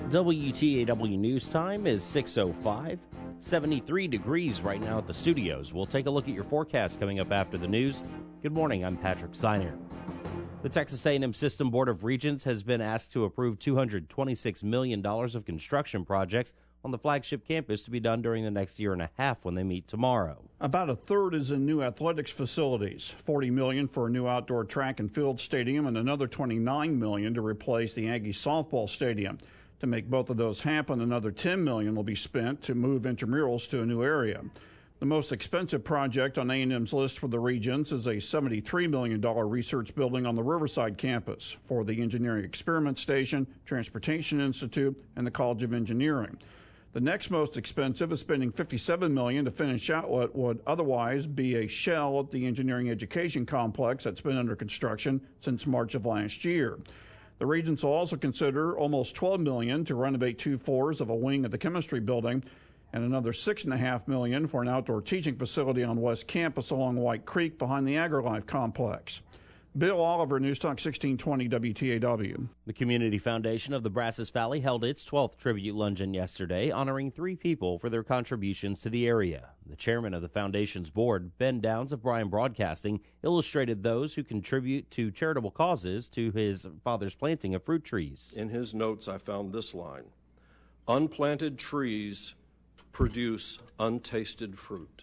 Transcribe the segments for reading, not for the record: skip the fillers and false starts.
WTAW News Time is 6:05, 73 degrees right now at the studios. We'll take a look at your forecast coming up after the news. Good morning, I'm Patrick Seiner. The Texas A&M System Board of Regents has been asked to approve $226 million of construction projects on the flagship campus to be done during the next year and a half when they meet tomorrow. About a third is in new athletics facilities, $40 million for a new outdoor track and field stadium, and another $29 million to replace the Aggie softball stadium. To make both of those happen, another $10 million will be spent to move intramurals to a new area. The most expensive project on A&M's list for the Regents is a $73 million research building on the Riverside campus for the Engineering Experiment Station, Transportation Institute, and the College of Engineering. The next most expensive is spending $57 million to finish out what would otherwise be a shell at the Engineering Education Complex that's been under construction since March of last year. The Regents will also consider almost $12 million to renovate 2 floors of a wing of the chemistry building and another $6.5 million for an outdoor teaching facility on West Campus along White Creek behind the AgriLife complex. Bill Oliver, News Talk 1620 WTAW. The Community Foundation of the Brazos Valley held its 12th tribute luncheon yesterday, honoring 3 people for their contributions to the area. The chairman of the foundation's board, Ben Downs of Bryan Broadcasting, illustrated those who contribute to charitable causes to his father's planting of fruit trees. In his notes, I found this line: "Unplanted trees produce untasted fruit."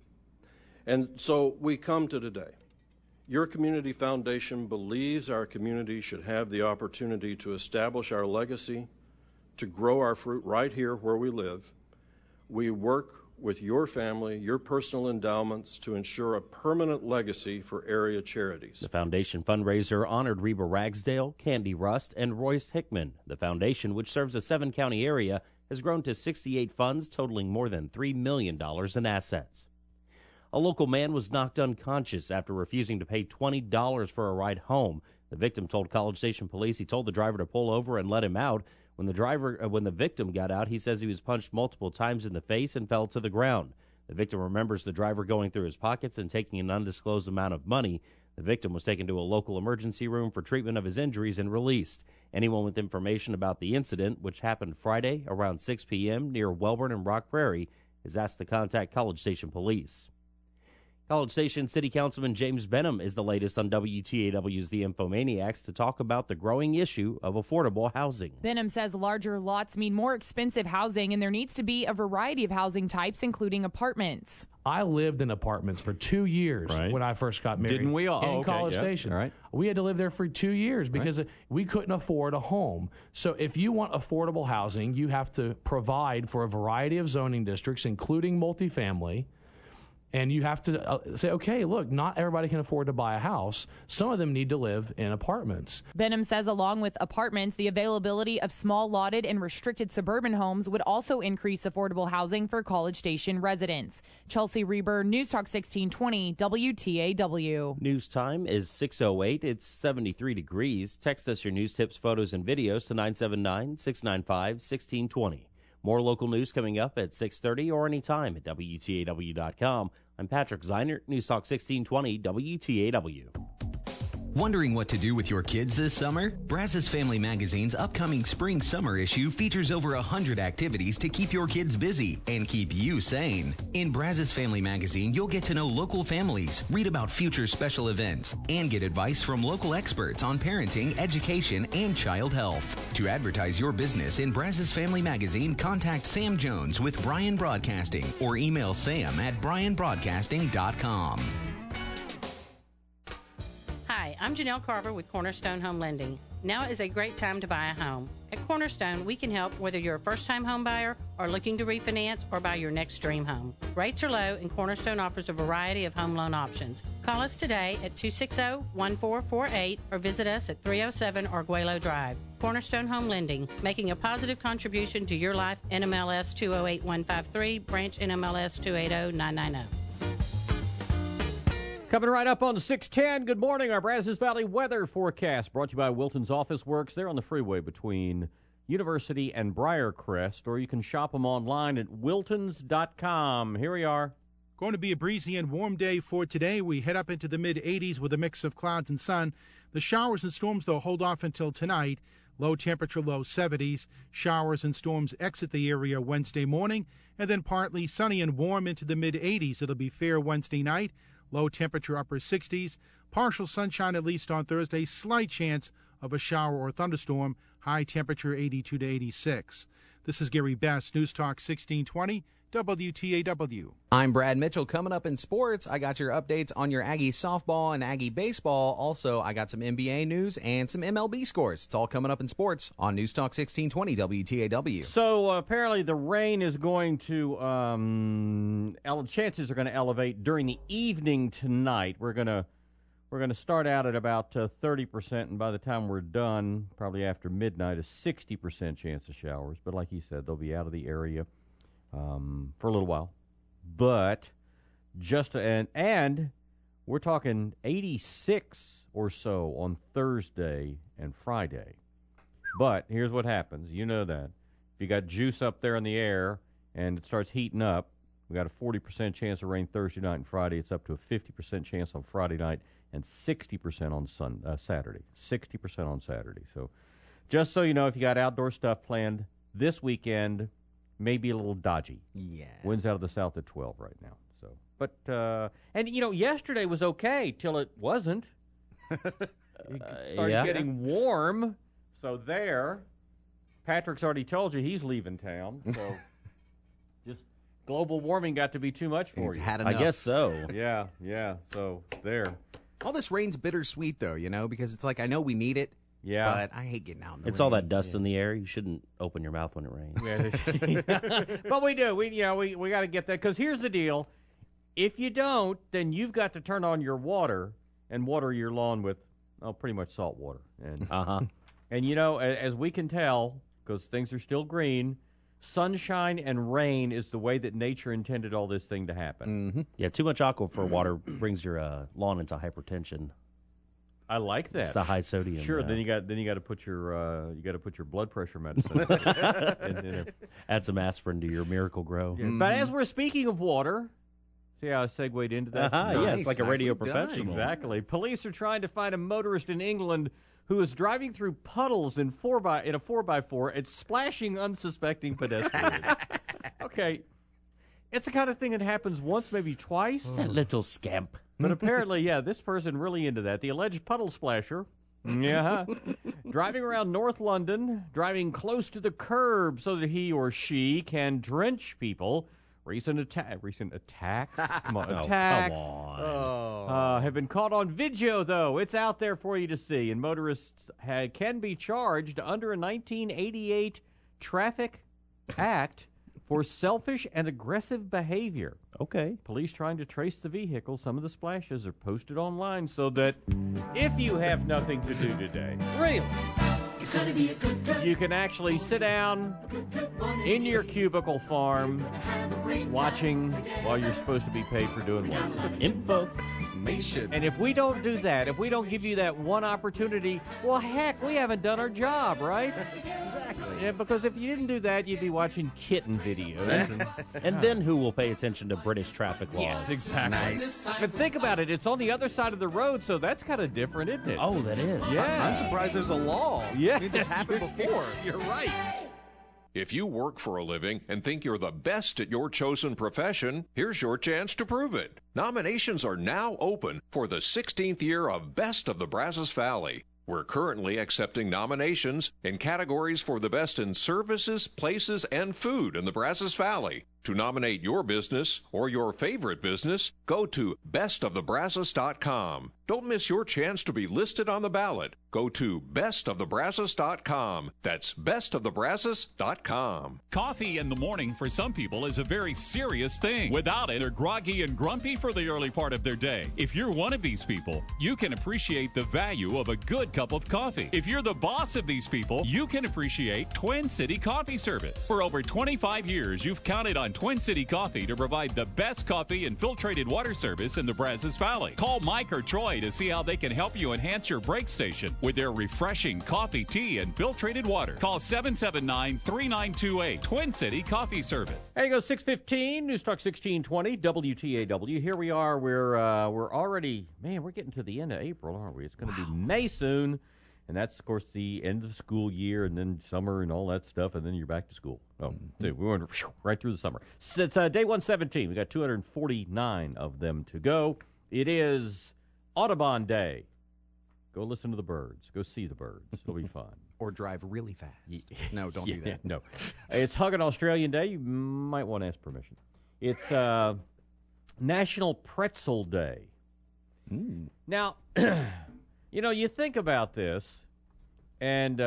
And so we come to today. Your Community Foundation believes our community should have the opportunity to establish our legacy, to grow our fruit right here where we live. We work with your family, your personal endowments to ensure a permanent legacy for area charities. The foundation fundraiser honored Reba Ragsdale, Candy Rust, and Royce Hickman. The foundation, which serves a 7-county area, has grown to 68 funds totaling more than $3 million in assets. A local man was knocked unconscious after refusing to pay $20 for a ride home. The victim told College Station police he told the driver to pull over and let him out. When the victim got out, he says he was punched multiple times in the face and fell to the ground. The victim remembers the driver going through his pockets and taking an undisclosed amount of money. The victim was taken to a local emergency room for treatment of his injuries and released. Anyone with information about the incident, which happened Friday around 6 p.m. near Welborn and Rock Prairie, is asked to contact College Station police. College Station City Councilman James Benham is the latest on WTAW's The Infomaniacs to talk about the growing issue of affordable housing. Benham says larger lots mean more expensive housing, and there needs to be a variety of housing types, including apartments. I lived in apartments for 2 years when I first got married. Didn't we all? In College Station. All right. We had to live there for 2 years because we couldn't afford a home. So if you want affordable housing, you have to provide for a variety of zoning districts, including multifamily. And you have to say, okay, look, not everybody can afford to buy a house. Some of them need to live in apartments. Benham says along with apartments, the availability of small lotted and restricted suburban homes would also increase affordable housing for College Station residents. Chelsea Reber, News Talk 1620, WTAW. News time is 6:08. It's 73 degrees. Text us your news tips, photos, and videos to 979-695-1620. More local news coming up at 6:30 or anytime at WTAW.com. I'm Patrick Zeiner, News Talk 1620 WTAW. Wondering what to do with your kids this summer? Brazos Family Magazine's upcoming spring-summer issue features over 100 activities to keep your kids busy and keep you sane. In Brazos Family Magazine, you'll get to know local families, read about future special events, and get advice from local experts on parenting, education, and child health. To advertise your business in Brazos Family Magazine, contact Sam Jones with Bryan Broadcasting or email sam@bryanbroadcasting.com. Hi, I'm Janelle Carver with Cornerstone Home Lending. Now is a great time to buy a home. At Cornerstone, we can help whether you're a first-time home buyer or looking to refinance or buy your next dream home. Rates are low, and Cornerstone offers a variety of home loan options. Call us today at 260-1448 or visit us at 307 Arguello Drive. Cornerstone Home Lending, making a positive contribution to your life. NMLS 208153, branch NMLS 280990. Coming right up on 610, good morning. Our Brazos Valley weather forecast brought to you by Wilton's Office Works. They're on the freeway between University and Briarcrest, or you can shop them online at wiltons.com. Here we are. Going to be a breezy and warm day for today. We head up into the mid-80s with a mix of clouds and sun. The showers and storms, though, hold off until tonight. Low temperature, low 70s. Showers and storms exit the area Wednesday morning, and then partly sunny and warm into the mid-80s. It'll be fair Wednesday night. Low temperature, upper 60s. Partial sunshine at least on Thursday. Slight chance of a shower or thunderstorm. High temperature 82 to 86. This is Gary Best, News Talk 1620. WTAW. I'm Brad Mitchell. Coming up in sports, I got your updates on your Aggie softball and Aggie baseball. Also, I got some NBA news and some MLB scores. It's all coming up in sports on News Talk 1620 WTAW. So apparently the rain is going to, chances are going to elevate during the evening tonight. We're going to start out at about 30%, and by the time we're done, probably after midnight, a 60% chance of showers. But like he said, they'll be out of the area for a little while, but and we're talking 86 or so on Thursday and Friday. But here's what happens. You know that. If you got juice up there in the air and it starts heating up, we got a 40% chance of rain Thursday night and Friday. It's up to a 50% chance on Friday night and 60% on Saturday. 60% on Saturday. So just so you know, if you got outdoor stuff planned this weekend, maybe a little dodgy. Yeah. Winds out of the south at 12 right now. So, but and yesterday was okay till it wasn't. It started getting warm. So there, Patrick's already told you he's leaving town. So just global warming got to be too much for you. Had enough. I guess so. Yeah. So there. All this rain's bittersweet, though, because it's like I know we need it. Yeah. But I hate getting out in the rain. It's all that dust in the air. You shouldn't open your mouth when it rains. But we do. We got to get that, because here's the deal. If you don't, then you've got to turn on your water and water your lawn with pretty much salt water. And and as we can tell, because things are still green, sunshine and rain is the way that nature intended all this thing to happen. Mm-hmm. Yeah, too much aquifer water brings your lawn into hypertension. I like that. It's the high sodium. Sure. Then you got to put your blood pressure medicine. in Add some aspirin to your Miracle Grow. Yeah. But as we're speaking of water, see how I segued into that? Yes, like a radio professional. Exactly. Police are trying to find a motorist in England who is driving through puddles in a 4x4 and splashing unsuspecting pedestrians. Okay, it's the kind of thing that happens once, maybe twice. That little scamp. But apparently, this person really into that. The alleged puddle splasher, driving around North London, driving close to the curb so that he or she can drench people. Recent attacks? Come on, attacks. Come on. Have been caught on video, though. It's out there for you to see. And motorists can be charged under a 1988 traffic act for selfish and aggressive behavior. Okay. Police trying to trace the vehicle. Some of the splashes are posted online so that if you have nothing to do today, really, it's gonna be a good you can actually sit down in your cubicle farm watching while you're supposed to be paid for doing what? Information. And if we don't do that, if we don't give you that one opportunity, well, heck, we haven't done our job, right? Exactly. Yeah, because if you didn't do that, you'd be watching kitten videos. And then who will pay attention to British traffic laws? Yes, exactly. Nice. But think about it. It's on the other side of the road, so that's kind of different, isn't it? Oh, that is. Yeah. I'm surprised there's a law. Yeah. It means it's happened before. You're right. If you work for a living and think you're the best at your chosen profession, here's your chance to prove it. Nominations are now open for the 16th year of Best of the Brazos Valley. We're currently accepting nominations in categories for the best in services, places, and food in the Brazos Valley. To nominate your business or your favorite business, go to bestofthebrazos.com. Don't miss your chance to be listed on the ballot. Go to bestofthebrazos.com. That's bestofthebrazos.com. Coffee in the morning for some people is a very serious thing. Without it, they're groggy and grumpy for the early part of their day. If you're one of these people, you can appreciate the value of a good cup of coffee. If you're the boss of these people, you can appreciate Twin City Coffee Service. For over 25 years, you've counted on Twin City Coffee to provide the best coffee and filtrated water service in the Brazos Valley. Call Mike or Troy to see how they can help you enhance your break station with their refreshing coffee, tea, and filtrated water. Call 779-3928. Twin City Coffee Service. There you go, 6:15, News Talk 1620, WTAW. Here we are. We're already, we're getting to the end of April, aren't we? It's going to be May soon. And that's, of course, the end of the school year, and then summer and all that stuff, and then you're back to school. Oh, see, we went right through the summer. So it's day 117. We got 249 of them to go. It is Audubon Day. Go listen to the birds. Go see the birds. It'll be fun. Or drive really fast. No, don't do that. No. It's Hug an Australian Day. You might want to ask permission. It's National Pretzel Day. Now, you think about this, and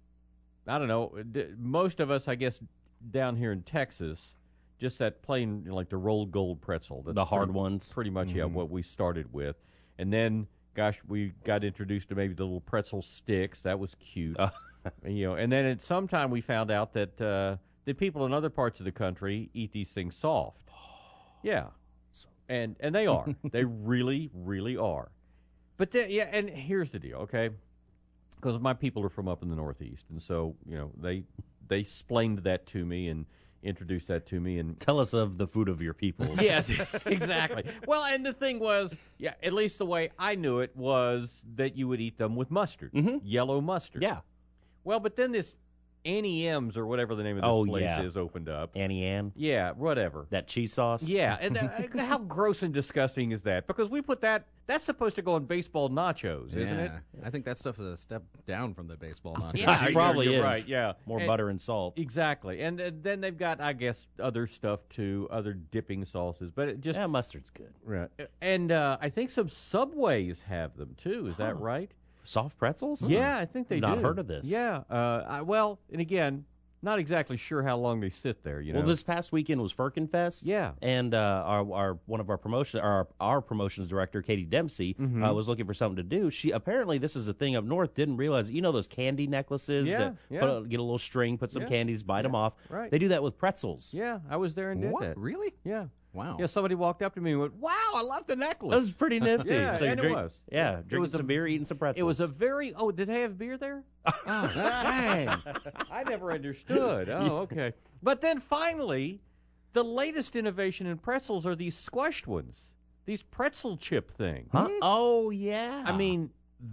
I don't know, most of us, I guess, down here in Texas, just that plain, like the rolled gold pretzel. That's the hard ones. Pretty much, what we started with. And then, gosh, we got introduced to maybe the little pretzel sticks. That was cute. And then at some time we found out that the people in other parts of the country eat these things soft. Yeah. And they are. They really, really are. But, and here's the deal, okay? Because my people are from up in the Northeast, and so, they explained that to me and introduced that to me. And tell us of the food of your people. Yes, exactly. Well, and the thing was, at least the way I knew it was that you would eat them with mustard, yellow mustard. Yeah. Well, but then this Annie M's or whatever the name of this place is opened up. Annie Ann? Yeah, whatever. That cheese sauce? Yeah, and how gross and disgusting is that? Because we put that's supposed to go on baseball nachos, isn't it? I think that stuff is a step down from the baseball nachos. Yeah, it probably is. Right, yeah. More butter and salt. Exactly. And then they've got, I guess, other stuff too, other dipping sauces. But it just... Yeah, mustard's good. Right. And I think some Subways have them too, is that right? Soft pretzels? Yeah, I think they do. Not heard of this. Yeah. And again, not exactly sure how long they sit there. Well, this past weekend was Firkenfest. Yeah. And our one of our promotions director, Katie Dempsey, was looking for something to do. She apparently, this is a thing up north, didn't realize. Those candy necklaces? Yeah. Get a little string, put some candies, bite them off. Right. They do that with pretzels. Yeah, I was there and did that. Really? Yeah. Wow. Yeah, somebody walked up to me and went, "Wow, I love the necklace." That was pretty nifty. Yeah, so and it was. Yeah, drinking some beer, eating some pretzels. It was a very... Oh, did they have beer there? Oh, dang. I never understood. Oh, okay. But then finally, the latest innovation in pretzels are these squished ones. These pretzel chip things. Huh? Oh, yeah. I mean,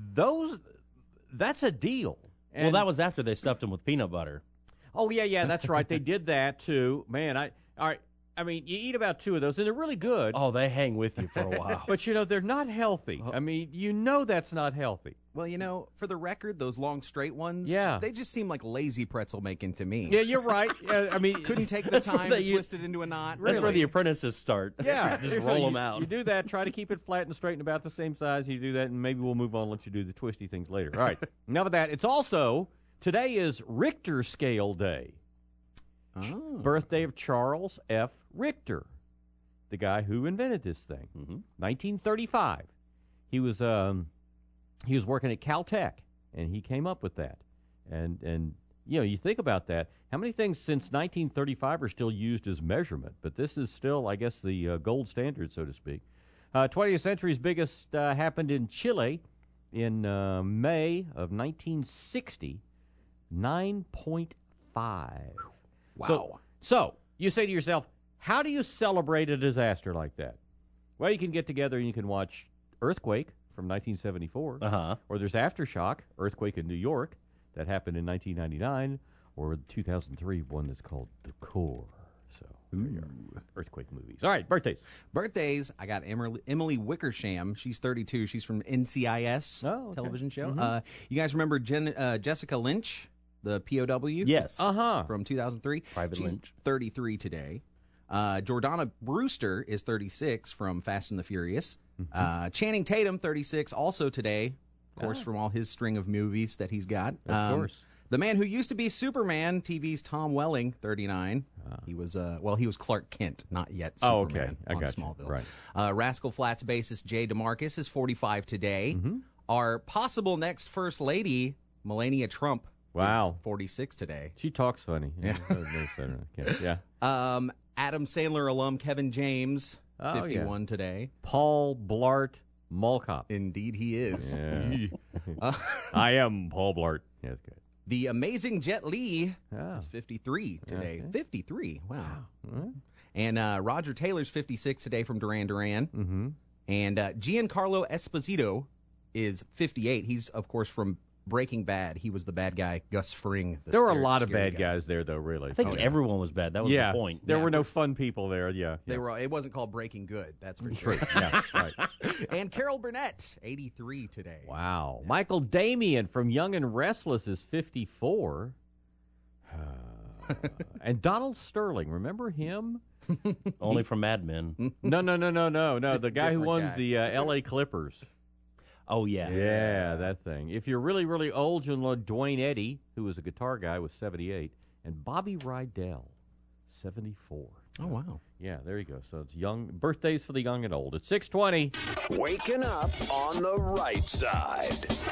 that's a deal. Well, that was after they stuffed them with peanut butter. Oh, yeah, that's right. They did that, too. Man, all right. I mean, you eat about 2 of those, and they're really good. Oh, they hang with you for a while. But, they're not healthy. I mean, that's not healthy. Well, for the record, those long straight ones, yeah, they just seem like lazy pretzel making to me. Yeah, you're right. I mean, couldn't take the time to twist it into a knot. That's where the apprentices start. Yeah. Just roll them out. You do that, try to keep it flat and straight and about the same size. You do that, and maybe we'll move on and let you do the twisty things later. All right. Enough of that. It's also, today is Richter Scale Day. Oh. Birthday of Charles F. Richter, the guy who invented this thing. 1935. He was working at Caltech, and he came up with that. And you think about that. How many things since 1935 are still used as measurement? But this is still, I guess, the gold standard, so to speak. 20th century's biggest happened in Chile in May of 1960, 9.5. Wow. So you say to yourself, how do you celebrate a disaster like that? Well, you can get together and you can watch Earthquake from 1974. Or there's Aftershock, Earthquake in New York, that happened in 1999, or 2003, one that's called The Core. So there you are. Earthquake movies. All right, birthdays. Birthdays, I got Emily Wickersham. She's 32. She's from NCIS television show. You guys remember Jessica Lynch, the POW? Yes. From 2003. Private She's Lynch. 33 today. Jordana Brewster is 36 from Fast and the Furious. Channing Tatum, 36, also today, of course, from all his string of movies that he's got. Of course. The man who used to be Superman, TV's Tom Welling, 39. He was he was Clark Kent, not yet Superman I on got Smallville. You. Right. Rascal Flatts bassist Jay DeMarcus is 45 today. Our possible next First Lady, Melania Trump, is 46 today. She talks funny. Yeah. Yeah. Adam Sandler alum Kevin James, 51 today. Paul Blart Mall Cop. Indeed he is. Yeah. I am Paul Blart. Yeah, that's good. The amazing Jet Li is 53 today. Okay. 53. Wow. And Roger Taylor's 56 today from Duran Duran. And Giancarlo Esposito is 58. He's, of course, from Breaking Bad. He was the bad guy, Gus Fring. There were a lot of bad guys there, though, really. I think everyone was bad. That was the point. There were no fun people there, They were. It wasn't called Breaking Good, that's for sure. Yeah, right. And Carol Burnett, 83 today. Wow. Yeah. Michael Damian from Young and Restless is 54. And Donald Sterling, remember him? Only from Mad Men. No. The guy who owns the L.A. Clippers. Oh, yeah. Yeah, that thing. If you're really, really old, you'll know Dwayne Eddy, who was a guitar guy, was 78. And Bobby Rydell, 74. Oh, wow. Yeah, there you go. So it's young birthdays for the young and old. It's 6:20. Waking up on the right side.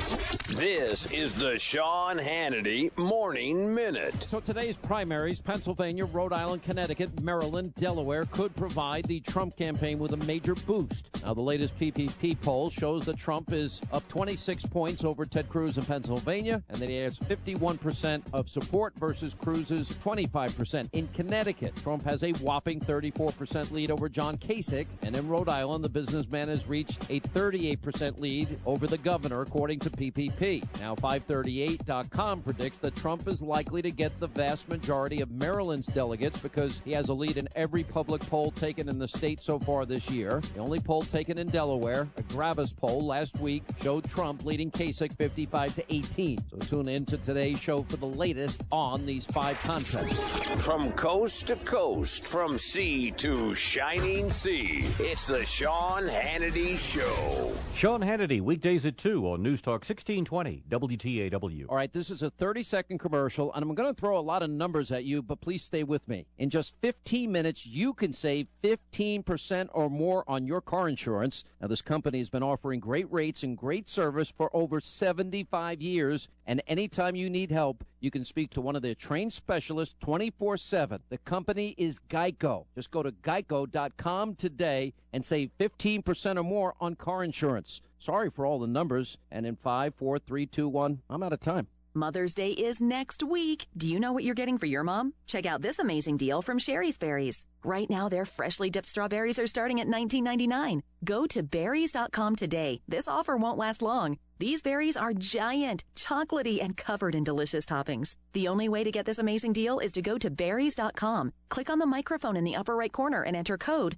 This is the Sean Hannity Morning Minute. So today's primaries, Pennsylvania, Rhode Island, Connecticut, Maryland, Delaware, could provide the Trump campaign with a major boost. Now, the latest PPP poll shows that Trump is up 26 points over Ted Cruz in Pennsylvania, and that he has 51% of support versus Cruz's 25%. In Connecticut, Trump has a whopping 34% lead over John Kasich, and in Rhode Island, the businessman has reached a 38% lead over the governor, according to PPP. Now, 538.com predicts that Trump is likely to get the vast majority of Maryland's delegates because he has a lead in every public poll taken in the state so far this year. The only poll taken in Delaware, a Gravis poll last week, showed Trump leading Kasich 55-18. So tune in to today's show for the latest on these 5 contests. From coast to coast, from sea to shining sea, it's the Sean Hannity Show. Sean Hannity, weekdays at 2 on News Talk 1620 WTAW. All right, this is a 30-second commercial, and I'm going to throw a lot of numbers at you, but please stay with me. In just 15 minutes, you can save 15% or more on your car insurance. Now, this company has been offering great rates and great service for over 75 years, and anytime you need help, you can speak to one of their trained specialists 24/7. The company is Geico. Just go to geico.com today and save 15% or more on car insurance. Sorry for all the numbers. And in 5, 4, 3, 2, 1, I'm out of time. Mother's Day is next week. Do you know what you're getting for your mom? Check out this amazing deal from Sherry's Berries. Right now, their freshly dipped strawberries are starting at $19.99. Go to berries.com today. This offer won't last long. These berries are giant, chocolatey, and covered in delicious toppings. The only way to get this amazing deal is to go to berries.com. Click on the microphone in the upper right corner and enter code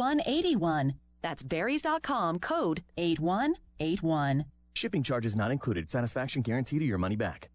8181. That's berries.com, code 8181. Shipping charges not included. Satisfaction guarantee to your money back.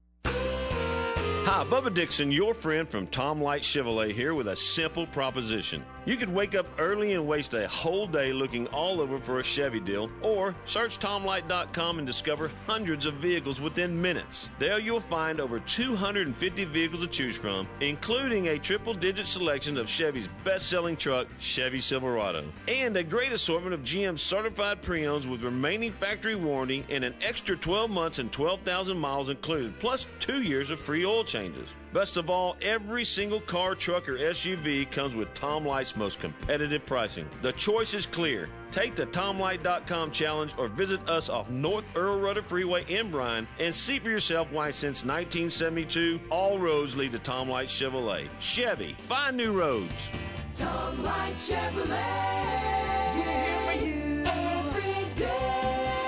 Hi, Bubba Dixon, your friend from Tom Light Chevrolet here with a simple proposition. You could wake up early and waste a whole day looking all over for a Chevy deal, or search TomLight.com and discover hundreds of vehicles within minutes. There you'll find over 250 vehicles to choose from, including a triple-digit selection of Chevy's best-selling truck, Chevy Silverado, and a great assortment of GM certified pre-owns with remaining factory warranty and an extra 12 months and 12,000 miles included, plus 2 years of free oil changes. Best of all, every single car, truck, or SUV comes with Tom Light's most competitive pricing. The choice is clear. Take the TomLight.com challenge or visit us off North Earl Rudder Freeway in Bryan and see for yourself why since 1972, all roads lead to Tom Light Chevrolet. Chevy, find new roads. Tom Light Chevrolet. We're here for you every day.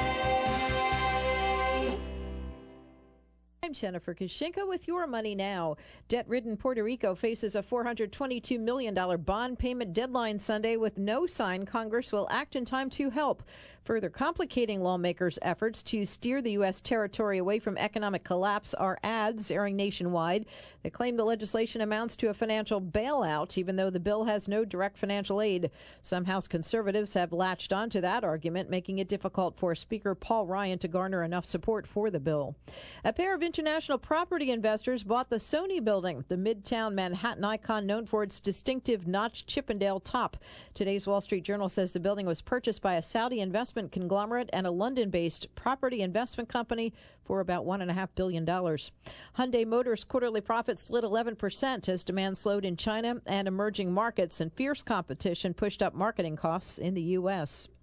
I'm Jennifer Kushinka with Your Money Now. Debt-ridden Puerto Rico faces a $422 million bond payment deadline Sunday with no sign Congress will act in time to help, further complicating lawmakers' efforts to steer the U.S. territory away from economic collapse are ads airing nationwide that claim the legislation amounts to a financial bailout, even though the bill has no direct financial aid. Some House conservatives have latched onto that argument, making it difficult for Speaker Paul Ryan to garner enough support for the bill. A pair of international property investors bought the Sony building, the Midtown Manhattan icon known for its distinctive notched Chippendale top. Today's Wall Street Journal says the building was purchased by a Saudi investment conglomerate and a London-based property investment company for about $1.5 billion. Hyundai Motors quarterly profits slid 11% as demand slowed in China and emerging markets, and fierce competition pushed up marketing costs in the U.S.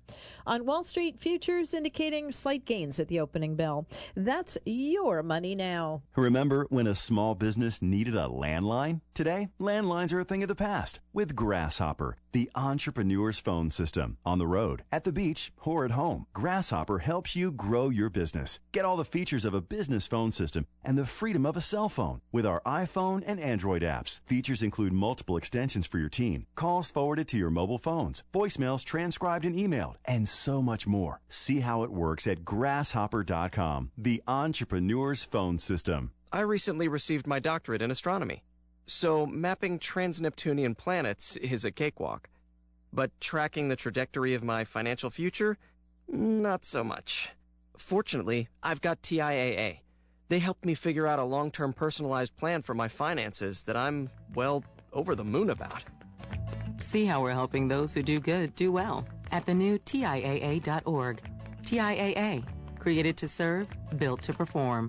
On Wall Street, futures indicating slight gains at the opening bell. That's your money now. Remember when a small business needed a landline? Today, landlines are a thing of the past with Grasshopper, the entrepreneur's phone system. On the road, at the beach, or at home, Grasshopper helps you grow your business. Get all the features of a business phone system and the freedom of a cell phone with our iPhone and Android apps. Features include multiple extensions for your team, calls forwarded to your mobile phones, voicemails transcribed and emailed, and so much more. See how it works at grasshopper.com, the entrepreneur's phone system. I recently received my doctorate in astronomy, so mapping trans-Neptunian planets is a cakewalk. But tracking the trajectory of my financial future? Not so much. Fortunately, I've got TIAA. They helped me figure out a long-term personalized plan for my finances that I'm, well, over the moon about. See how we're helping those who do good do well at the new TIAA.org. TIAA, created to serve, built to perform.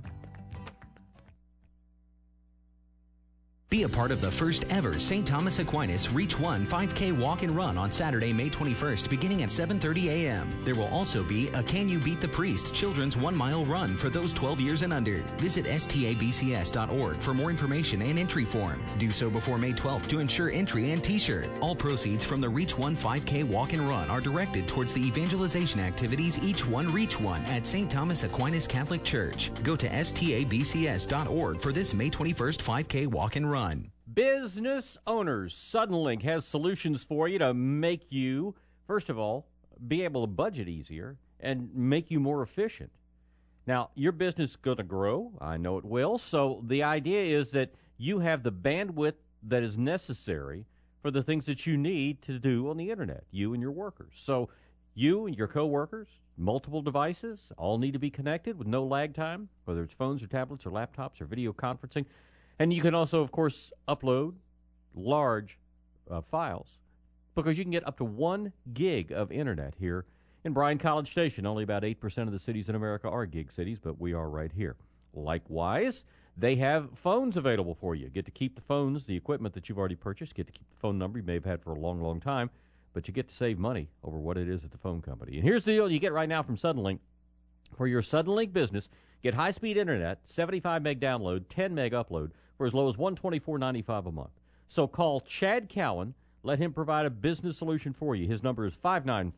Be a part of the first ever St. Thomas Aquinas Reach 1 5K walk and run on Saturday, May 21st, beginning at 7:30 a.m. There will also be a Can You Beat the Priest children's 1-mile run for those 12 years and under. Visit stabcs.org for more information and entry form. Do so before May 12th to ensure entry and t-shirt. All proceeds from the Reach 1 5K walk and run are directed towards the evangelization activities Each One Reach One at St. Thomas Aquinas Catholic Church. Go to stabcs.org for this May 21st 5K walk and run. Business owners, Suddenlink has solutions for you to make you, first of all, be able to budget easier and make you more efficient. Now, your business is going to grow. I know it will. So the idea is that you have the bandwidth that is necessary for the things that you need to do on the internet, you and your workers. So you and your coworkers, multiple devices, all need to be connected with no lag time, whether it's phones or tablets or laptops or video conferencing. And you can also, of course, upload large files because you can get up to 1 gig of internet here in Bryan College Station. Only about 8% of the cities in America are gig cities, but we are right here. Likewise, they have phones available for you. Get to keep the phones, the equipment that you've already purchased. Get to keep the phone number you may have had for a long, long time, but you get to save money over what it is at the phone company. And here's the deal you get right now from Suddenlink. For your Suddenlink business, get high-speed internet, 75 meg download, 10 meg upload, for as low as $124.95 a month. So call Chad Cowan. Let him provide a business solution for you. His number is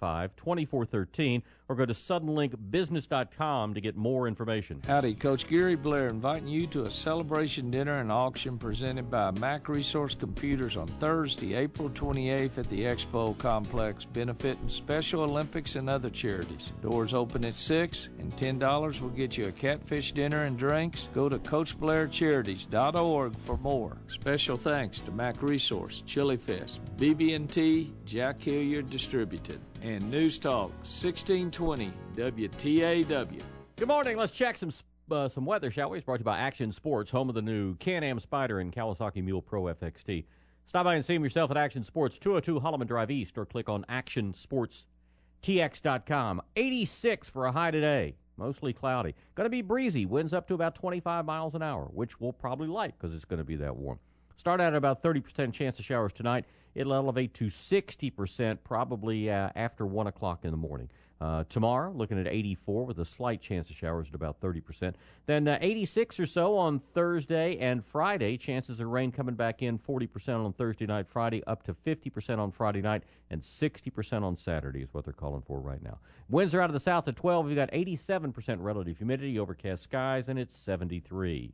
595-2413, or go to suddenlinkbusiness.com to get more information. Howdy, Coach Gary Blair inviting you to a celebration dinner and auction presented by Mac Resource Computers on Thursday, April 28th at the Expo Complex, benefiting Special Olympics and other charities. Doors open at 6, and $10 will get you a catfish dinner and drinks. Go to CoachBlairCharities.org for more. Special thanks to Mac Resource, Chili Fest, BB&T, Jack Hilliard Distributed, and News Talk 1620 WTAW. Good morning. Let's check some weather, shall we? It's brought to you by Action Sports, home of the new Can-Am Spyder and Kawasaki Mule Pro FXT. Stop by and see them yourself at Action Sports, 202 Holloman Drive East, or click on actionsportstx.com. 86 for a high today. Mostly cloudy. Going to be breezy. Winds up to about 25 miles an hour, which we'll probably like because it's going to be that warm. Start out at about 30% chance of showers tonight. It'll elevate to 60% probably after 1 o'clock in the morning. Tomorrow, looking at 84 with a slight chance of showers at about 30%. Then 86 or so on Thursday and Friday. Chances of rain coming back in 40% on Thursday night, Friday, up to 50% on Friday night, and 60% on Saturday is what they're calling for right now. Winds are out of the south at 12. We've got 87% relative humidity, overcast skies, and it's 73.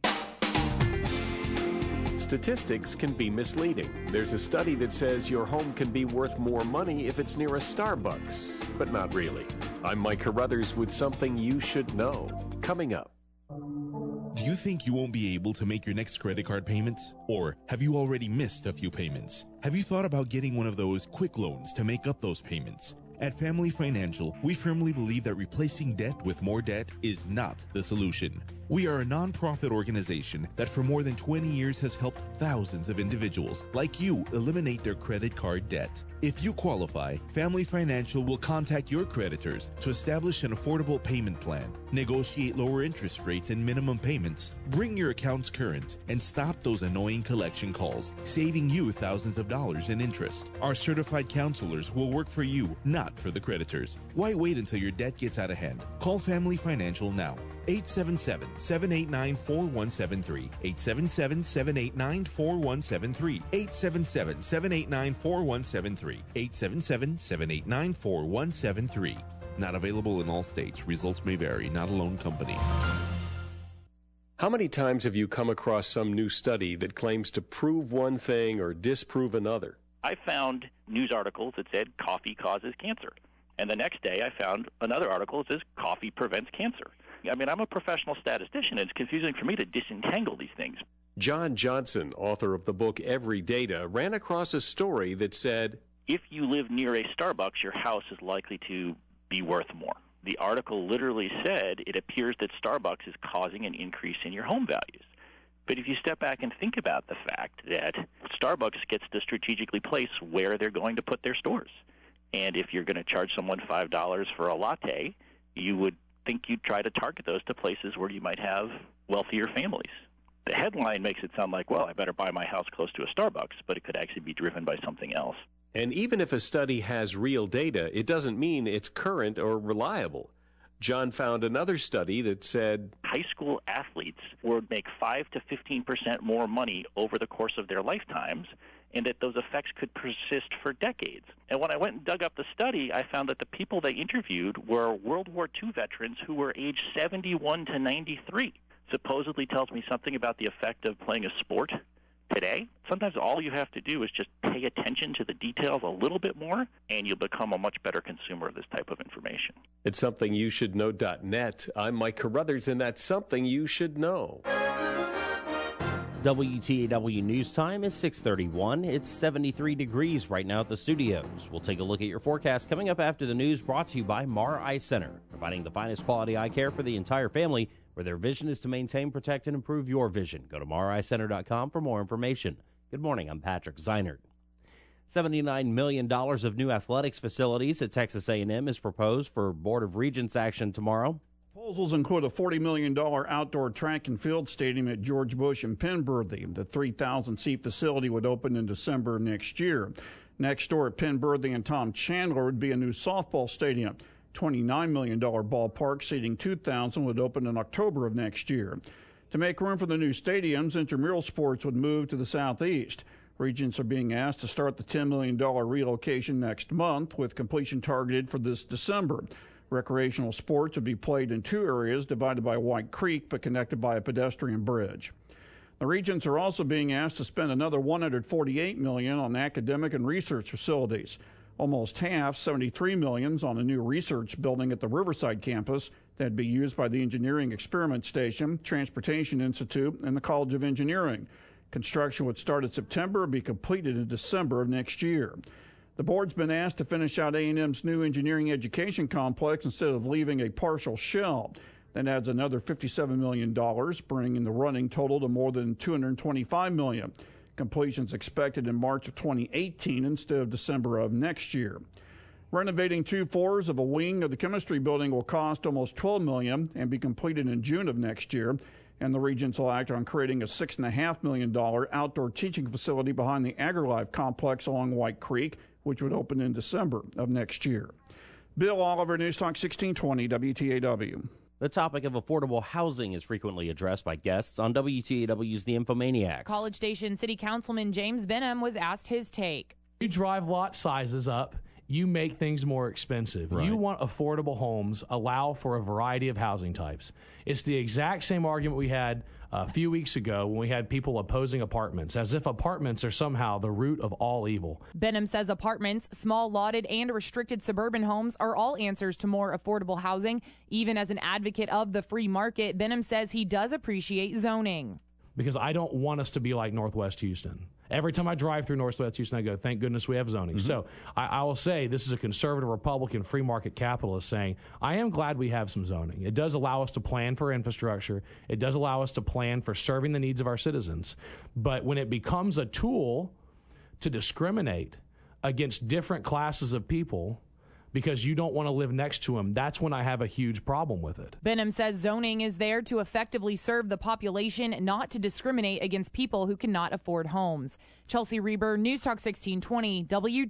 Statistics can be misleading. There's a study that says your home can be worth more money if it's near a Starbucks, but not really. I'm Mike Carruthers with something you should know. Coming up. Do you think you won't be able to make your next credit card payments? Or have you already missed a few payments? Have you thought about getting one of those quick loans to make up those payments? At Family Financial, we firmly believe that replacing debt with more debt is not the solution. We are a nonprofit organization that for more than 20 years has helped thousands of individuals like you eliminate their credit card debt. If you qualify, Family Financial will contact your creditors to establish an affordable payment plan, negotiate lower interest rates and minimum payments, bring your accounts current, and stop those annoying collection calls, saving you thousands of dollars in interest. Our certified counselors will work for you, not for the creditors. Why wait until your debt gets out of hand? Call Family Financial now. 877-789-4173. 877-789-4173. 877-789-4173. 877-789-4173. Not available in all states. Results may vary. Not a loan company. How many times have you come across some new study that claims to prove one thing or disprove another? I found news articles that said coffee causes cancer. And the next day I found another article that says coffee prevents cancer. I mean, I'm a professional statistician, and it's confusing for me to disentangle these things. John Johnson, author of the book Every Data, ran across a story that said, if you live near a Starbucks, your house is likely to be worth more. The article literally said it appears that Starbucks is causing an increase in your home values. But if you step back and think about the fact that Starbucks gets to strategically place where they're going to put their stores. And if you're going to charge someone $5 for a latte, you would think you'd try to target those to places where you might have wealthier families. The headline makes it sound like, well, I better buy my house close to a Starbucks, but it could actually be driven by something else. And even if a study has real data, it doesn't mean it's current or reliable. John found another study that said high school athletes would make 5 to 15% more money over the course of their lifetimes, and that those effects could persist for decades. And when I went and dug up the study, I found that the people they interviewed were World War II veterans who were aged 71 to 93. Supposedly tells me something about the effect of playing a sport today. Sometimes all you have to do is just pay attention to the details a little bit more, and you'll become a much better consumer of this type of information. It's SomethingYouShouldKnow.net. I'm Mike Carruthers, and that's Something You Should Know. WTAW News Time is 6:31. It's 73 degrees right now at the studios. We'll take a look at your forecast coming up after the news, brought to you by Mar Eye Center, providing the finest quality eye care for the entire family, where their vision is to maintain, protect, and improve your vision. Go to mareyecenter.com for more information. Good morning, I'm Patrick Zeinert. $79 million of new athletics facilities at Texas A&M is proposed for Board of Regents action tomorrow. Proposals include a $40 million outdoor track and field stadium at George Bush and Penberthy. The 3,000-seat facility would open in December next year. Next door at Penberthy and Tom Chandler would be a new softball stadium. $29 million ballpark seating 2,000 would open in October of next year. To make room for the new stadiums, intramural sports would move to the southeast. Regents are being asked to start the $10 million relocation next month, with completion targeted for this December. Recreational sports would be played in two areas divided by White Creek but connected by a pedestrian bridge. The Regents are also being asked to spend another $148 million on academic and research facilities. Almost half, $73 million, on a new research building at the Riverside campus that'd be used by the Engineering Experiment Station, Transportation Institute, and the College of Engineering. Construction would start in September and be completed in December of next year. The board's been asked to finish out A&M's new engineering education complex instead of leaving a partial shell. That adds another $57 million, bringing the running total to more than $225 million. Completion's expected in March of 2018 instead of December of next year. Renovating 2 floors of a wing of the chemistry building will cost almost $12 million and be completed in June of next year. And the Regents will act on creating a $6.5 million outdoor teaching facility behind the AgriLife complex along White Creek, which would open in December of next year. Bill Oliver, News Talk 1620, WTAW. The topic of affordable housing is frequently addressed by guests on WTAW's The Infomaniacs. College Station City Councilman James Benham was asked his take. You drive lot sizes up, you make things more expensive. Right. You want affordable homes, allow for a variety of housing types. It's the exact same argument we had a few weeks ago when we had people opposing apartments, as if apartments are somehow the root of all evil. Benham says apartments, small lotted and restricted suburban homes are all answers to more affordable housing. Even as an advocate of the free market, Benham says he does appreciate zoning. because I don't want us to be like Northwest Houston. Every time I drive through Northwest Houston, I go, thank goodness we have zoning. So I will say this is a conservative Republican free market capitalist saying, I am glad we have some zoning. It does allow us to plan for infrastructure. It does allow us to plan for serving the needs of our citizens. But when it becomes a tool to discriminate against different classes of people because you don't want to live next to them, that's when I have a huge problem with it. Benham says zoning is there to effectively serve the population, not to discriminate against people who cannot afford homes. Chelsea Reber, News Talk 1620,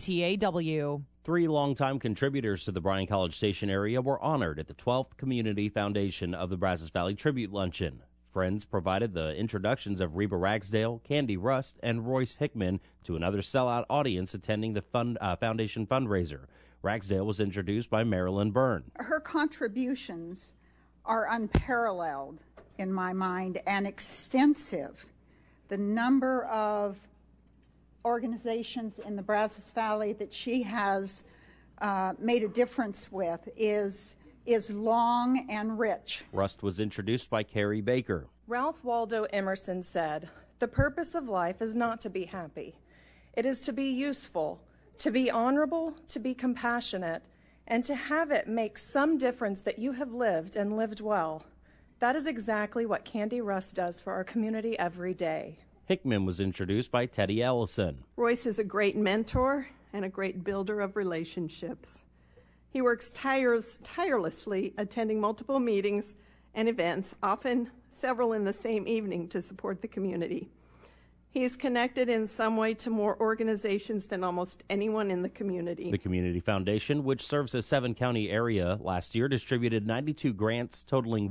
WTAW. 3 longtime contributors to the Bryan College Station area were honored at the 12th Community Foundation of the Brazos Valley Tribute Luncheon. Friends provided the introductions of Reba Ragsdale, Candy Rust, and Royce Hickman to another sellout audience attending the foundation fundraiser. Ragsdale was introduced by Marilyn Byrne. Her contributions are unparalleled in my mind and extensive. The number of organizations in the Brazos Valley that she has made a difference with is long and rich. Rust was introduced by Carrie Baker. Ralph Waldo Emerson said, "The purpose of life is not to be happy. It is to be useful, to be honorable, to be compassionate, and to have it make some difference that you have lived and lived well." That is exactly what Candy Rust does for our community every day. Hickman was introduced by Teddy Ellison. Royce is a great mentor and a great builder of relationships. He works tirelessly, attending multiple meetings and events, often several in the same evening, to support the community. He is connected in some way to more organizations than almost anyone in the community. The Community Foundation, which serves a 7-county area, last year distributed 92 grants totaling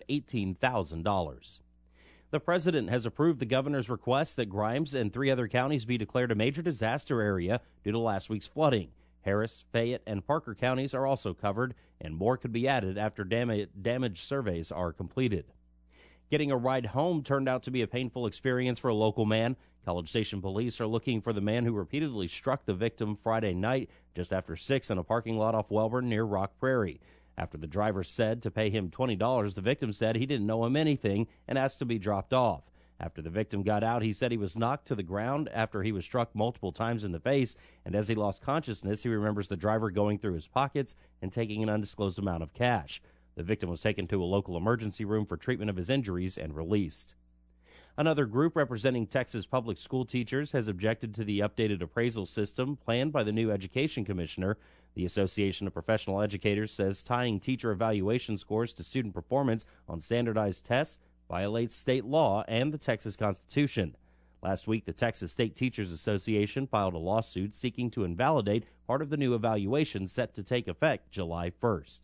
$118,000. The president has approved the governor's request that Grimes and 3 other counties be declared a major disaster area due to last week's flooding. Harris, Fayette, and Parker counties are also covered, and more could be added after damage surveys are completed. Getting a ride home turned out to be a painful experience for a local man. College Station police are looking for the man who repeatedly struck the victim Friday night just after 6 in a parking lot off Welborn near Rock Prairie. After the driver said to pay him $20, the victim said he didn't know him anything and asked to be dropped off. After the victim got out, he said he was knocked to the ground after he was struck multiple times in the face, and as he lost consciousness, he remembers the driver going through his pockets and taking an undisclosed amount of cash. The victim was taken to a local emergency room for treatment of his injuries and released. Another group representing Texas public school teachers has objected to the updated appraisal system planned by the new education commissioner. The Association of Professional Educators says tying teacher evaluation scores to student performance on standardized tests violates state law and the Texas Constitution. Last week, the Texas State Teachers Association filed a lawsuit seeking to invalidate part of the new evaluation set to take effect July 1st.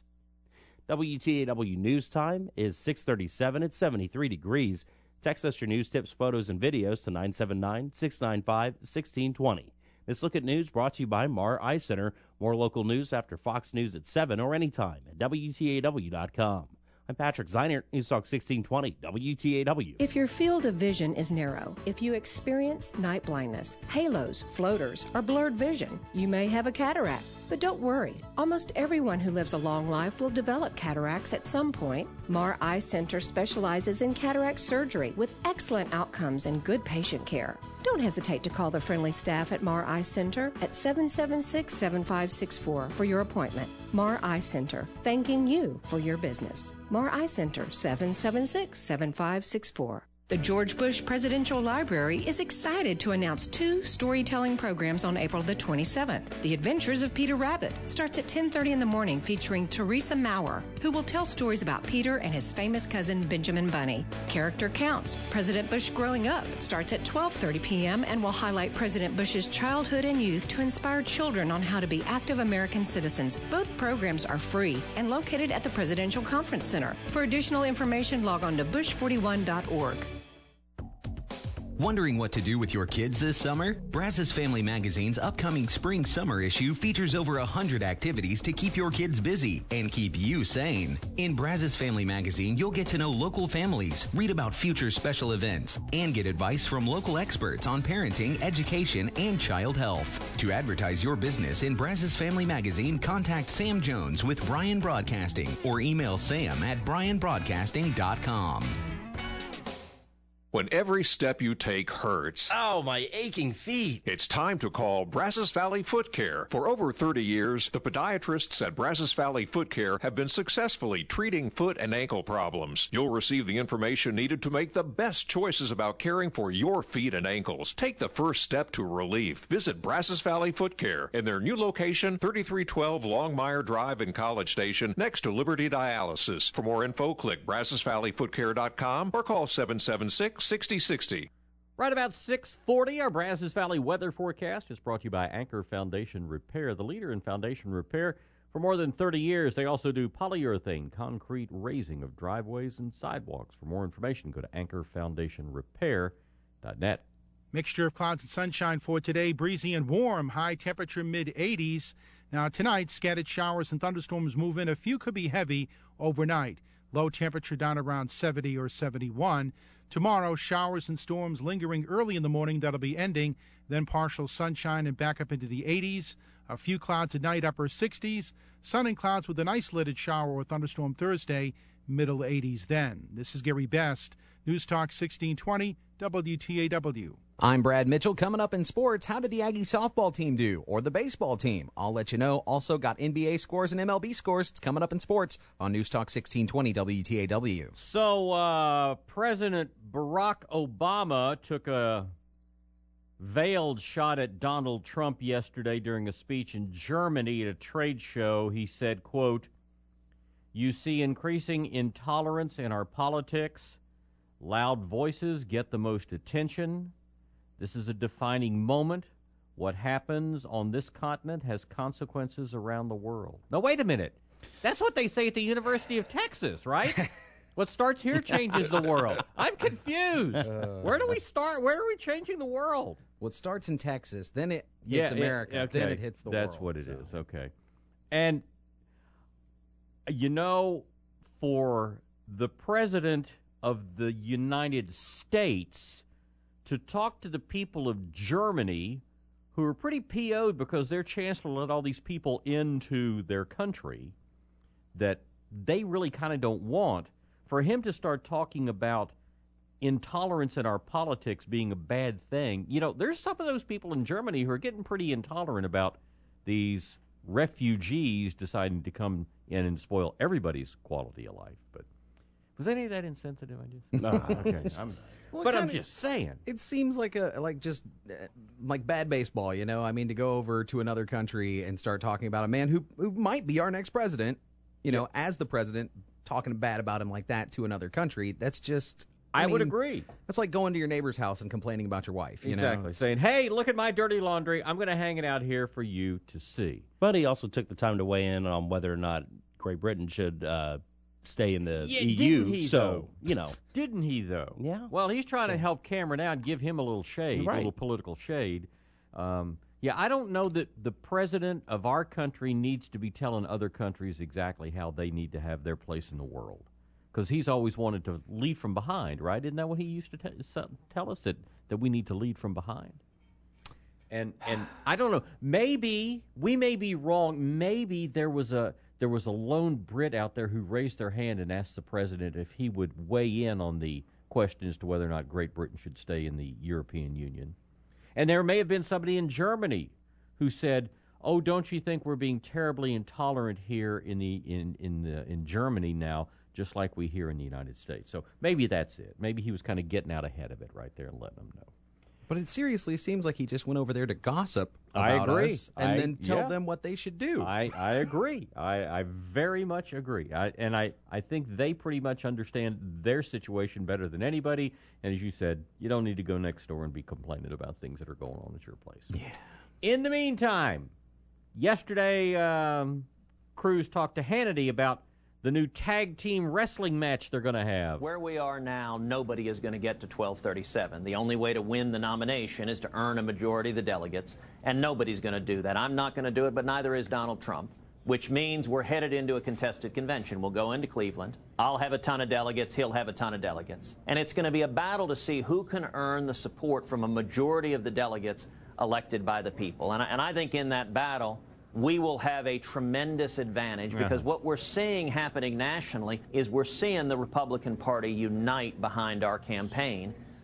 WTAW News Time is 6:37 at 73 degrees. Text us your news, tips, photos, and videos to 979-695-1620. This Look at News brought to you by Mar Eye Center. More local news after Fox News at 7 or anytime at WTAW.com. I'm Patrick Zeinert, News Talk 1620, WTAW. If your field of vision is narrow, if you experience night blindness, halos, floaters, or blurred vision, you may have a cataract. But don't worry, almost everyone who lives a long life will develop cataracts at some point. Mar Eye Center specializes in cataract surgery with excellent outcomes and good patient care. Don't hesitate to call the friendly staff at Mar Eye Center at 776-7564 for your appointment. Mar Eye Center, thanking you for your business. Mar Eye Center, 776-7564. The George Bush Presidential Library is excited to announce 2 storytelling programs on April the 27th. The Adventures of Peter Rabbit starts at 10:30 in the morning featuring Teresa Maurer, who will tell stories about Peter and his famous cousin Benjamin Bunny. Character Counts, President Bush Growing Up starts at 12:30 p.m. and will highlight President Bush's childhood and youth to inspire children on how to be active American citizens. Both programs are free and located at the Presidential Conference Center. For additional information, log on to bush41.org. Wondering what to do with your kids this summer? Brazos Family Magazine's upcoming spring-summer issue features over 100 activities to keep your kids busy and keep you sane. In Brazos Family Magazine, you'll get to know local families, read about future special events, and get advice from local experts on parenting, education, and child health. To advertise your business in Brazos Family Magazine, contact Sam Jones with Bryan Broadcasting or email sam@bryanbroadcasting.com. When every step you take hurts. Oh, my aching feet. It's time to call Brazos Valley Foot Care. For over 30 years, the podiatrists at Brazos Valley Foot Care have been successfully treating foot and ankle problems. You'll receive the information needed to make the best choices about caring for your feet and ankles. Take the first step to relief. Visit Brazos Valley Foot Care in their new location, 3312 Longmire Drive in College Station, next to Liberty Dialysis. For more info, click BrazosValleyFootCare.com or call 776-6060. Right about 6:40, our Brazos Valley weather forecast is brought to you by Anchor Foundation Repair, the leader in foundation repair. For more than 30 years, they also do polyurethane concrete raising of driveways and sidewalks. For more information, go to anchorfoundationrepair.net. Mixture of clouds and sunshine for today, breezy and warm, high temperature mid-80s. Now tonight, scattered showers and thunderstorms move in. A few could be heavy overnight. Low temperature down around 70 or 71. Tomorrow, showers and storms lingering early in the morning. That'll be ending. Then partial sunshine and back up into the 80s. A few clouds at night, upper 60s. Sun and clouds with an isolated shower or thunderstorm Thursday, middle 80s then. This is Gary Best, News Talk 1620, WTAW. I'm Brad Mitchell. Coming up in sports, how did the Aggie softball team do, or the baseball team? I'll let you know. Also got NBA scores and MLB scores. It's coming up in sports on News Talk 1620 WTAW. So President Barack Obama took a veiled shot at Donald Trump yesterday during a speech in Germany at a trade show. He said, quote, "You see increasing intolerance in our politics. Loud voices get the most attention. This is a defining moment. What happens on this continent has consequences around the world." Now, wait a minute. That's what they say at the University of Texas, right? What starts here changes the world. I'm confused. Where do we start? Where are we changing the world? What starts in Texas, then it hits America, okay. then it hits the world. That's what it is, okay. And, you know, for the president of the United States to talk to the people of Germany, who are pretty PO'd because their chancellor let all these people into their country that they really kind of don't want, for him to start talking about intolerance in our politics being a bad thing. You know, there's some of those people in Germany who are getting pretty intolerant about these refugees deciding to come in and spoil everybody's quality of life. But was any of that insensitive? I just no, okay. I'm just saying. It seems like like bad baseball, you know. I mean, to go over to another country and start talking about a man who might be our next president, you know, as the president, talking bad about him like that to another country. That's just. I would agree. That's like going to your neighbor's house and complaining about your wife. You know? Saying, "Hey, look at my dirty laundry. I'm going to hang it out here for you to see." But he also took the time to weigh in on whether or not Great Britain should stay in the EU. Didn't he, so, you know. Didn't he, though? Yeah. Well, he's trying to help Cameron out and give him a little shade, a little political shade. I don't know that the president of our country needs to be telling other countries exactly how they need to have their place in the world. Because he's always wanted to lead from behind, right? Isn't that what he used to tell us, that we need to lead from behind? And I don't know. Maybe we may be wrong. Maybe there was a lone Brit out there who raised their hand and asked the president if he would weigh in on the question as to whether or not Great Britain should stay in the European Union. And there may have been somebody in Germany who said, "Oh, don't you think we're being terribly intolerant here in Germany now, just like we here in the United States?" So maybe that's it. Maybe he was kind of getting out ahead of it right there and letting them know. But it seriously seems like he just went over there to gossip about us and then tell them what they should do. I agree. I very much agree. I think they pretty much understand their situation better than anybody. And as you said, you don't need to go next door and be complaining about things that are going on at your place. Yeah. In the meantime, yesterday, Cruz talked to Hannity about the new tag team wrestling match they're going to have. Where we are now, nobody is going to get to 1237. The only way to win the nomination is to earn a majority of the delegates, and nobody's going to do that. I'm not going to do it, but neither is Donald Trump, which means we're headed into a contested convention. We'll go into Cleveland. I'll have a ton of delegates. He'll have a ton of delegates. And it's going to be a battle to see who can earn the support from a majority of the delegates elected by the people. And I think in that battle, we will have a tremendous advantage because what we're seeing happening nationally is we're seeing the Republican Party unite behind our campaign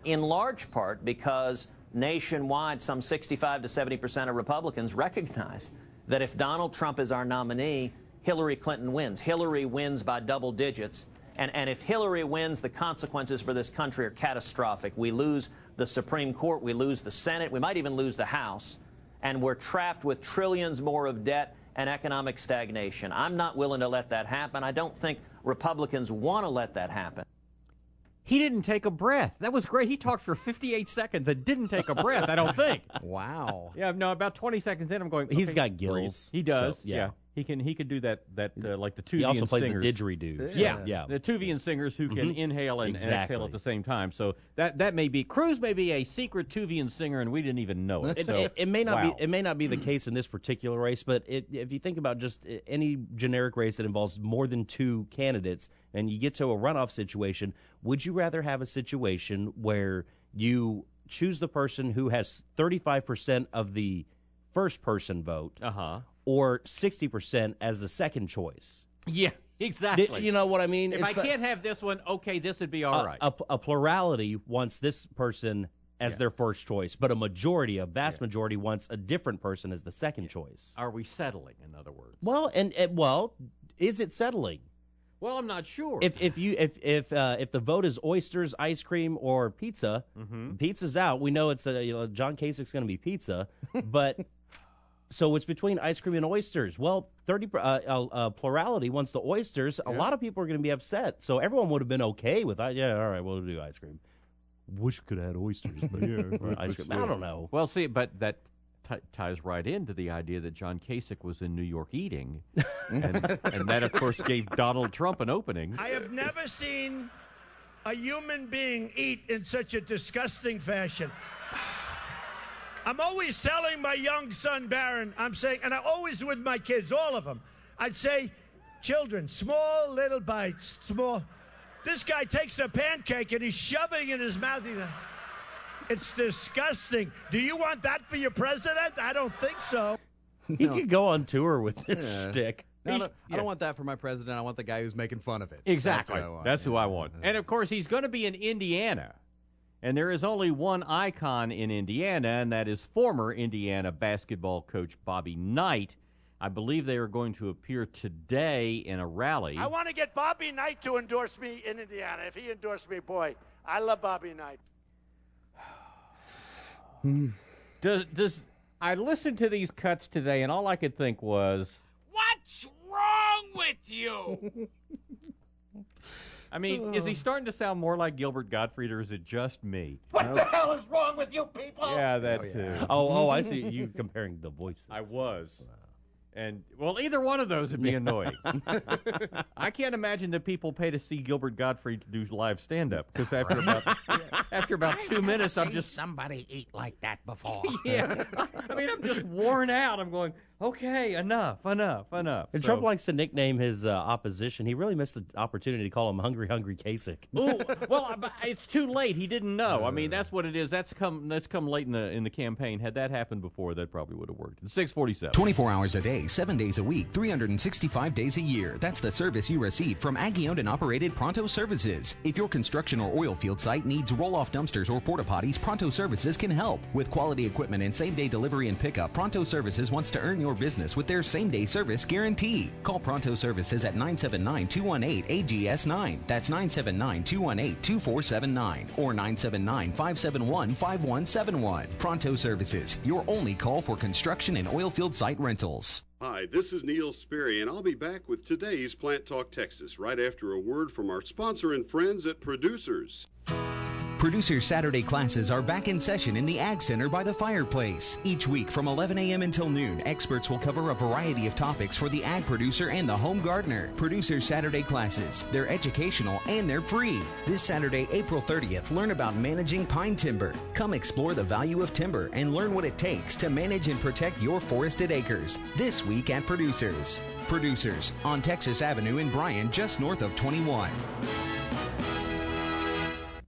in large part because nationwide some 65 to 70% of Republicans recognize that if Donald Trump is our nominee, Hillary Clinton wins. Hillary wins by double digits. And if Hillary wins, the consequences for this country are catastrophic. We lose the Supreme Court, we lose the Senate, we might even lose the House, and we're trapped with trillions more of debt and economic stagnation. I'm not willing to let that happen. I don't think Republicans want to let that happen. He didn't take a breath. That was great. He talked for 58 seconds and didn't take a breath, I don't think. Wow. Yeah, no, about 20 seconds in, I'm going, He's okay, got gills. He does, so, yeah. He could do that like the Tuvian singers. He also plays the didgeridoo. Yeah. The Tuvian singers who can inhale and exhale at the same time. So that may be, Cruz may be a secret Tuvian singer, and we didn't even know it. It may not be the case in this particular race, but if you think about just any generic race that involves more than two candidates, and you get to a runoff situation, would you rather have a situation where you choose the person who has 35% of the first person vote, or 60% as the second choice? Yeah, exactly. You know what I mean? If I can't have this one, okay, this would be all right. A plurality wants this person as their first choice, but a vast majority wants a different person as the second choice. Are we settling, in other words? Well, is it settling? Well, I'm not sure. If the vote is oysters, ice cream, or pizza, pizza's out. We know it's John Kasich's going to be pizza, but so it's between ice cream and oysters. Well, plurality wants the oysters. A lot of people are going to be upset, so everyone would have been okay with all right, we'll do ice cream. Wish we could have had oysters, but ice cream. I don't know. Well, see, but that ties right into the idea that John Kasich was in New York eating, and that, of course, gave Donald Trump an opening. I have never seen a human being eat in such a disgusting fashion. I'm always telling my young son, Barron, I'm saying, and I always with my kids, all of them, I'd say, children, small little bites, small. This guy takes a pancake and he's shoving it in his mouth. It's disgusting. Do you want that for your president? I don't think so. He could go on tour with this shtick. No, I don't want that for my president. I want the guy who's making fun of it. Exactly. That's who I want. And, of course, he's going to be in Indiana. And there is only one icon in Indiana, and that is former Indiana basketball coach Bobby Knight. I believe they are going to appear today in a rally. I want to get Bobby Knight to endorse me in Indiana. If he endorsed me, boy, I love Bobby Knight. Does I listened to these cuts today, and all I could think was, what's wrong with you? I mean, is he starting to sound more like Gilbert Gottfried, or is it just me? What the hell is wrong with you people? Yeah, that too. Oh, I see you comparing the voices. I was. And, well, either one of those would be annoying. I can't imagine that people pay to see Gilbert Gottfried do live stand-up, because after about 2 minutes, I'm just... somebody eat like that before. Yeah. I mean, I'm just worn out. I'm going, okay, enough. And Trump likes to nickname his opposition. He really missed the opportunity to call him Hungry Kasich. Ooh, well, it's too late. He didn't know. I mean, that's what it is. That's come late in the campaign. Had that happened before, that probably would have worked. It's 6:47. 24 hours a day, 7 days a week, 365 days a year. That's the service you receive from Aggie-owned and operated Pronto Services. If your construction or oil field site needs roll-off dumpsters or porta potties, Pronto Services can help. With quality equipment and same-day delivery and pickup, Pronto Services wants to earn your business with their same-day service guarantee. Call Pronto Services at 979-218-AGS-9. That's 979-218-2479 or 979-571-5171. Pronto Services, your only call for construction and oil field site rentals. Hi, this is Neil Sperry, and I'll be back with today's Plant Talk Texas right after a word from our sponsor and friends at Producers. Producers Saturday classes are back in session in the Ag Center by the fireplace. Each week from 11 a.m. until noon, experts will cover a variety of topics for the ag producer and the home gardener. Producers Saturday classes. They're educational and they're free. This Saturday, April 30th, learn about managing pine timber. Come explore the value of timber and learn what it takes to manage and protect your forested acres. This week at Producers. Producers on Texas Avenue in Bryan, just north of 21.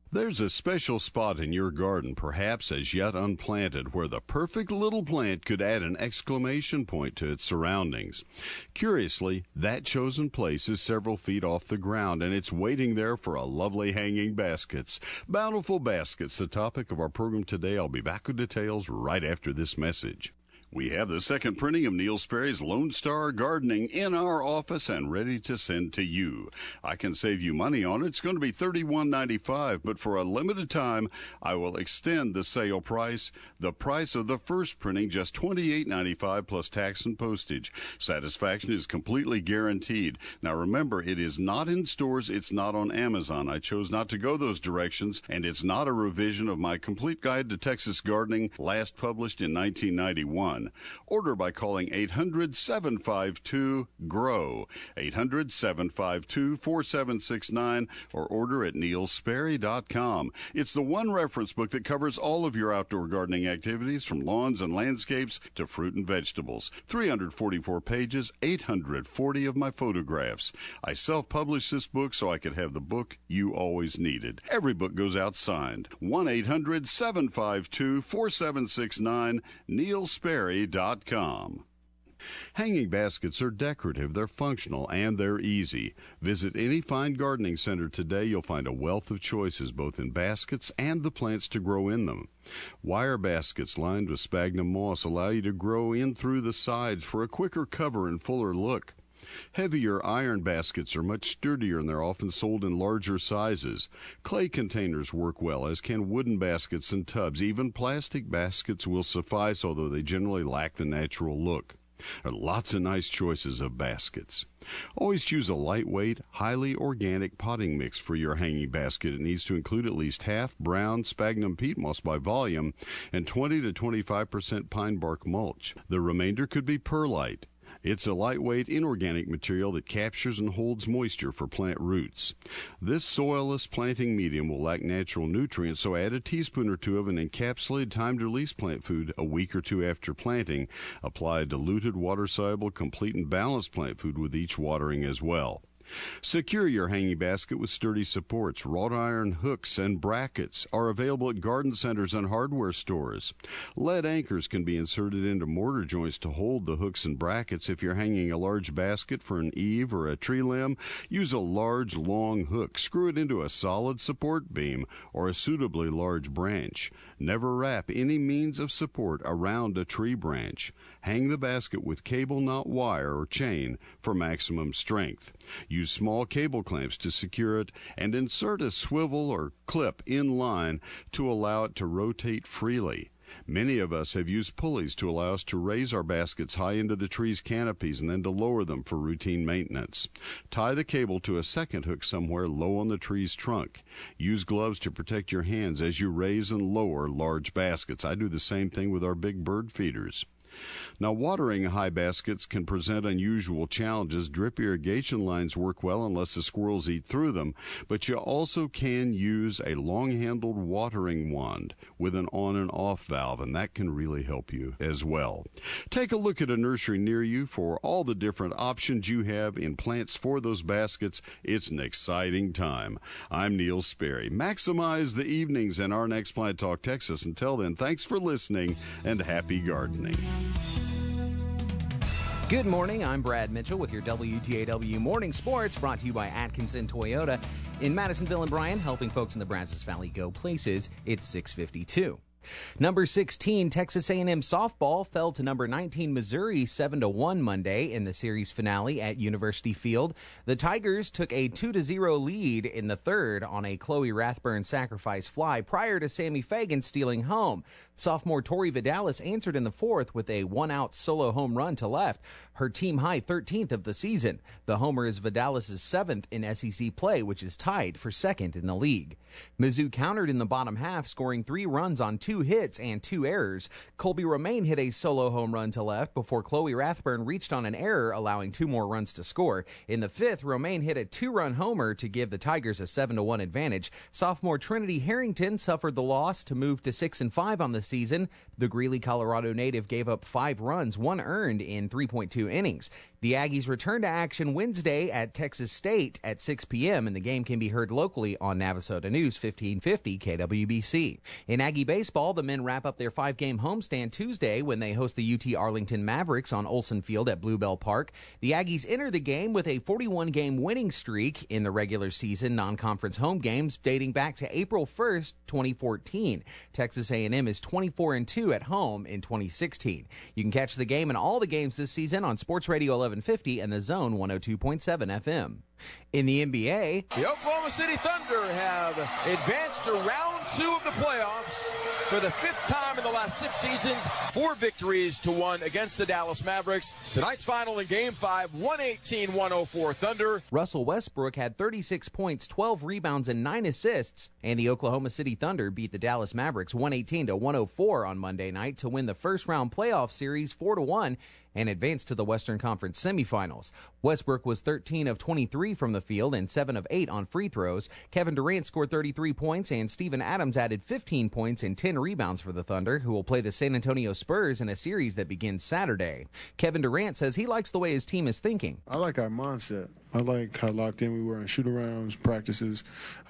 There's a special spot in your garden, perhaps as yet unplanted, where the perfect little plant could add an exclamation point to its surroundings. Curiously, that chosen place is several feet off the ground, and it's waiting there for a lovely hanging baskets. Bountiful Baskets, the topic of our program today. I'll be back with details right after this message. We have the second printing of Neil Sperry's Lone Star Gardening in our office and ready to send to you. I can save you money on it. It's going to be $31.95, but for a limited time, I will extend the sale price. The price of the first printing, just $28.95 plus tax and postage. Satisfaction is completely guaranteed. Now remember, it is not in stores. It's not on Amazon. I chose not to go those directions, and it's not a revision of my complete guide to Texas gardening, last published in 1991. Order by calling 800-752-GROW, 800-752-4769, or order at neilsperry.com. It's the one reference book that covers all of your outdoor gardening activities, from lawns and landscapes to fruit and vegetables. 344 pages, 840 of my photographs. I self-published this book so I could have the book you always needed. Every book goes out signed. 1-800-752-4769, neilsperry.com. Hanging baskets are decorative, they're functional, and they're easy. Visit any fine gardening center today. You'll find a wealth of choices, both in baskets and the plants to grow in them. Wire baskets lined with sphagnum moss allow you to grow in through the sides for a quicker cover and fuller look. Heavier iron baskets are much sturdier, and they're often sold in larger sizes. Clay containers work well, as can wooden baskets and tubs. Even plastic baskets will suffice, although they generally lack the natural look. There are lots of nice choices of baskets. Always choose a lightweight, highly organic potting mix for your hanging basket. It needs to include at least half brown sphagnum peat moss by volume and 20 to 25% pine bark mulch. The remainder could be perlite. It's a lightweight, inorganic material that captures and holds moisture for plant roots. This soilless planting medium will lack natural nutrients, so add a teaspoon or two of an encapsulated timed-release plant food a week or two after planting. Apply a diluted, water-soluble, complete and balanced plant food with each watering as well. Secure your hanging basket with sturdy supports. Wrought iron hooks and brackets are available at garden centers and hardware stores. Lead anchors can be inserted into mortar joints to hold the hooks and brackets. If you're hanging a large basket for an eave or a tree limb, use a large, long hook. Screw it into a solid support beam or a suitably large branch. Never wrap any means of support around a tree branch. Hang the basket with cable, not wire or chain, for maximum strength. Use small cable clamps to secure it and insert a swivel or clip in line to allow it to rotate freely. Many of us have used pulleys to allow us to raise our baskets high into the tree's canopies and then to lower them for routine maintenance. Tie the cable to a second hook somewhere low on the tree's trunk. Use gloves to protect your hands as you raise and lower large baskets. I do the same thing with our big bird feeders. Now, watering high baskets can present unusual challenges. Drip irrigation lines work well unless the squirrels eat through them, but you also can use a long-handled watering wand with an on and off valve, and that can really help you as well. Take a look at a nursery near you for all the different options you have in plants for those baskets. It's an exciting time. I'm Neil Sperry. Maximize the evenings in our next Plant Talk Texas. Until then, thanks for listening and happy gardening. Good morning, I'm Brad Mitchell with your WTAW Morning Sports, brought to you by Atkinson Toyota. In Madisonville and Bryan, helping folks in the Brazos Valley go places, it's 6:52. Number 16, Texas A&M softball fell to number 19, Missouri, 7-1 Monday in the series finale at University Field. The Tigers took a 2-0 lead in the third on a Chloe Rathburn sacrifice fly prior to Sammy Fagan stealing home. Sophomore Tori Vidalis answered in the fourth with a one-out solo home run to left, her team-high 13th of the season. The homer is Vidalis' 7th in SEC play, which is tied for second in the league. Mizzou countered in the bottom half, scoring 3 runs on 2 hits and 2 errors. Colby Romaine hit a solo home run to left before Chloe Rathburn reached on an error, allowing 2 more runs to score. In the 5th, Romaine hit a 2-run homer to give the Tigers a 7-1 advantage. Sophomore Trinity Harrington suffered the loss to move to 6-5 on the season. The Greeley, Colorado native gave up 5 runs, 1 earned in 3.2 innings. The Aggies return to action Wednesday at Texas State at 6 p.m., and the game can be heard locally on Navasota News. News 1550 KWBC. In Aggie baseball, the men wrap up their 5-game homestand Tuesday when they host the UT Arlington Mavericks on Olson Field at Bluebell Park. The Aggies enter the game with a 41-game winning streak in the regular season non-conference home games dating back to April 1st, 2014. Texas A&M is 24-2 at home in 2016. You can catch the game and all the games this season on Sports Radio 1150 and The Zone 102.7 FM. In the NBA, the Oklahoma City Thunder have advanced to round 2 of the playoffs for the 5th time in the last 6 seasons. 4 victories to 1 against the Dallas Mavericks. Tonight's final in Game 5, 118-104 Thunder. Russell Westbrook had 36 points, 12 rebounds, and 9 assists, and the Oklahoma City Thunder beat the Dallas Mavericks 118-104 on Monday night to win the first-round playoff series 4-1 and advance to the Western Conference semifinals. Westbrook was 13 of 23 from the field and 7 of 8 on free throws. Kevin Durant scored 33 points, and Steven Adams added 15 points and 10 rebounds for the Thunder, who will play the San Antonio Spurs in a series that begins Saturday. Kevin Durant says he likes the way his team is thinking. I like our mindset. I like how locked in we were in shoot-arounds, practices.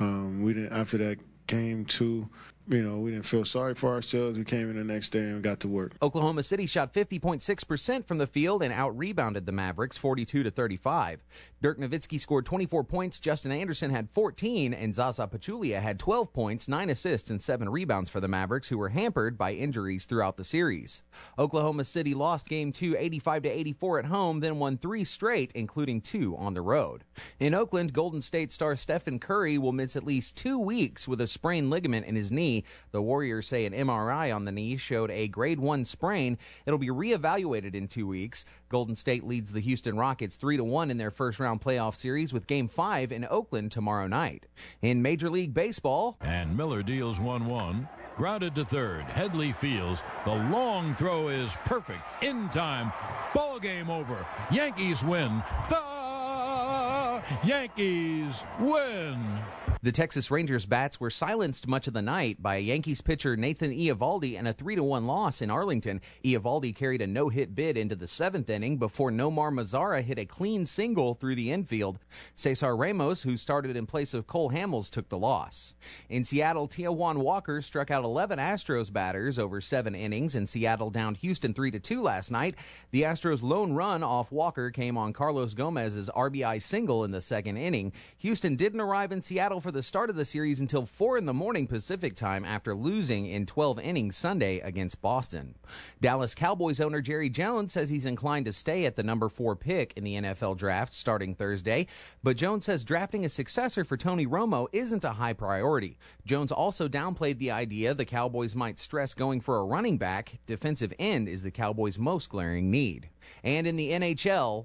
We didn't, after that game 2, we didn't feel sorry for ourselves. We came in the next day and got to work. Oklahoma City shot 50.6% from the field and out-rebounded the Mavericks 42-35. Dirk Nowitzki scored 24 points, Justin Anderson had 14, and Zaza Pachulia had 12 points, 9 assists, and 7 rebounds for the Mavericks, who were hampered by injuries throughout the series. Oklahoma City lost Game 2 85-84 at home, then won 3 straight, including 2 on the road. In Oakland, Golden State star Stephen Curry will miss at least 2 weeks with a sprained ligament in his knee. The Warriors say an MRI on the knee showed a grade 1 sprain. It'll be reevaluated in 2 weeks. Golden State leads the Houston Rockets 3-1 in their first-round playoff series with Game 5 in Oakland tomorrow night. In Major League Baseball, and Miller deals 1-1. Grounded to third. Headley fields. The long throw is perfect. In time. Ball game over. Yankees win. The Yankees win. The Texas Rangers bats were silenced much of the night by Yankees pitcher Nathan Eovaldi and a 3-1 loss in Arlington. Eovaldi carried a no-hit bid into the 7th inning before Nomar Mazara hit a clean single through the infield. Cesar Ramos, who started in place of Cole Hamels, took the loss. In Seattle, Taijuan Walker struck out 11 Astros batters over 7 innings, and Seattle downed Houston 3-2 last night. The Astros' lone run off Walker came on Carlos Gomez's RBI single in the 2nd inning. Houston didn't arrive in Seattle for the start of the series until 4 a.m. Pacific time after losing in 12 innings Sunday against Boston. Dallas Cowboys owner Jerry Jones says he's inclined to stay at the number 4 pick in the NFL draft starting Thursday, but Jones says drafting a successor for Tony Romo isn't a high priority. Jones also downplayed the idea the Cowboys might stress going for a running back. Defensive end is the Cowboys' most glaring need. And in the NHL,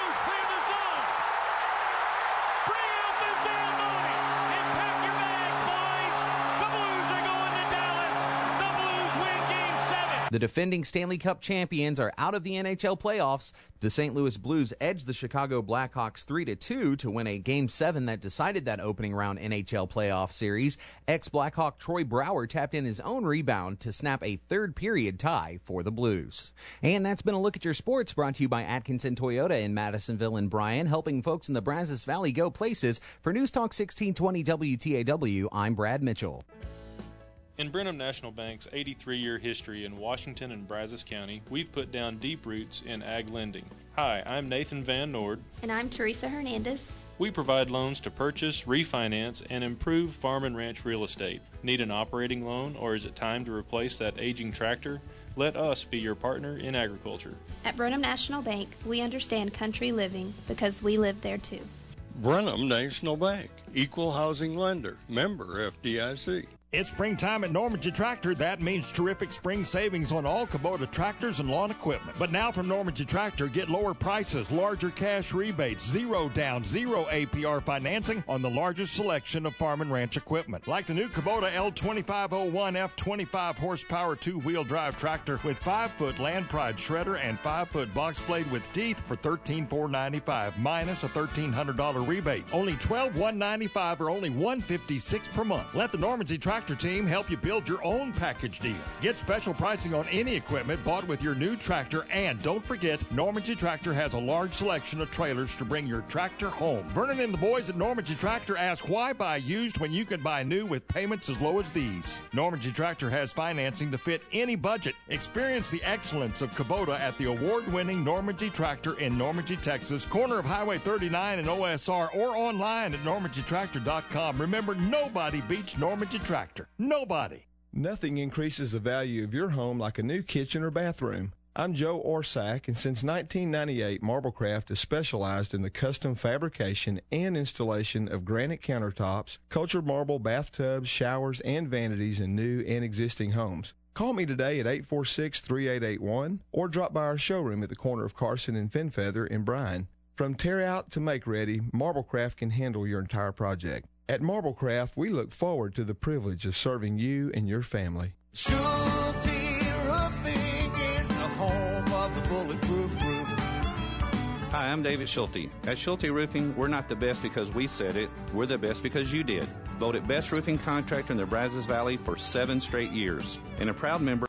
the defending Stanley Cup champions are out of the NHL playoffs. The St. Louis Blues edged the Chicago Blackhawks 3-2 to win a Game 7 that decided that opening round NHL playoff series. Ex-Blackhawk Troy Brouwer tapped in his own rebound to snap a third-period tie for the Blues. And that's been a look at your sports, brought to you by Atkinson Toyota in Madisonville and Bryan, helping folks in the Brazos Valley go places. For News Talk 1620 WTAW, I'm Brad Mitchell. In Brenham National Bank's 83-year history in Washington and Brazos County, we've put down deep roots in ag lending. Hi, I'm Nathan Van Nord. And I'm Teresa Hernandez. We provide loans to purchase, refinance, and improve farm and ranch real estate. Need an operating loan, or is it time to replace that aging tractor? Let us be your partner in agriculture. At Brenham National Bank, we understand country living because we live there too. Brenham National Bank, equal housing lender, member FDIC. It's springtime at Normandy Tractor. That means terrific spring savings on all Kubota tractors and lawn equipment. But now from Normandy Tractor, get lower prices, larger cash rebates, 0 down, 0 APR financing on the largest selection of farm and ranch equipment. Like the new Kubota L2501F 25 horsepower 2-wheel drive tractor with 5-foot Land Pride shredder and 5-foot box blade with teeth for $13,495 minus a $1,300 rebate. Only $12,195 or only $156 per month. Let the Normandy Tractor Tractor team help you build your own package deal. Get special pricing on any equipment bought with your new tractor, and don't forget, Normandy Tractor has a large selection of trailers to bring your tractor home. Vernon and the boys at Normandy Tractor ask, why buy used when you can buy new with payments as low as these? Normandy Tractor has financing to fit any budget. Experience the excellence of Kubota at the award-winning Normandy Tractor in Normandy, Texas, corner of Highway 39 and OSR, or online at normandytractor.com. Remember, nobody beats Normandy Tractor. Nobody. Nothing increases the value of your home like a new kitchen or bathroom. I'm Joe Orsack, and since 1998, Marblecraft has specialized in the custom fabrication and installation of granite countertops, cultured marble bathtubs, showers, and vanities in new and existing homes. Call me today at 846-3881 or drop by our showroom at the corner of Carson and Fenfeather in Bryan. From tear out to make ready, Marblecraft can handle your entire project. At Marblecraft, we look forward to the privilege of serving you and your family. Schulte Roofing is the home of the bulletproof roof. Hi, I'm David Schulte. At Schulte Roofing, we're not the best because we said it. We're the best because you did. Voted Best Roofing Contractor in the Brazos Valley for 7 straight years. And a proud member